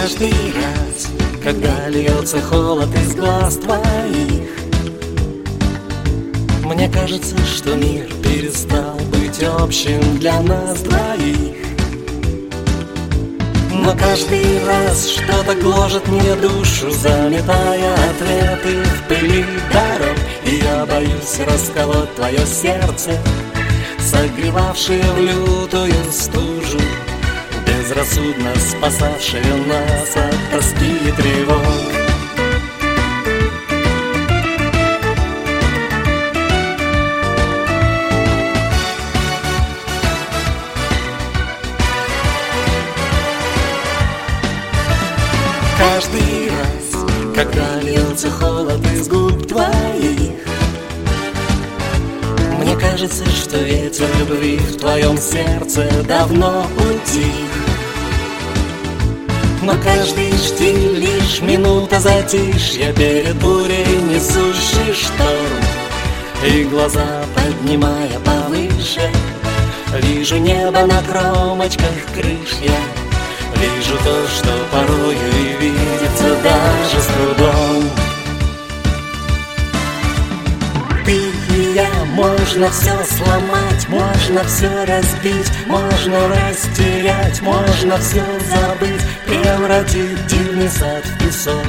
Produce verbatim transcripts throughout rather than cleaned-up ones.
каждый раз, когда льется холод из глаз твоих, мне кажется, что мир перестал быть общим для нас двоих. Но каждый раз что-то гложет мне душу, заметая ответы в пыли дорог. И я боюсь расколоть твое сердце, согревавшее в лютую стужу, безрассудно спасавшее нас от тоски и тревог. Каждый раз, когда льется холод из губ твоих, мне кажется, что ветер любви в твоем сердце давно утих. Но каждый штиль лишь минута затишья перед бурей, несущий шторм. И глаза поднимая повыше, вижу небо на кромочках крыш я. Вижу то, что порою и видится даже с трудом. Ты и я, можно все сломать, можно все разбить, можно растерять, можно все забыть, превратить дивный сад в песок.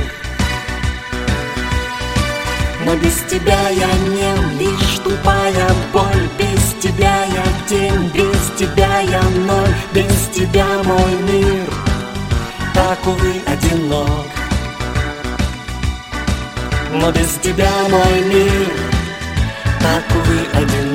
Но без тебя я нем, лишь тупая боль. Без тебя я день, без тебя я ноль. Без тебя мой мир так, увы, одинок. Но без тебя мой мир так, увы, одинок.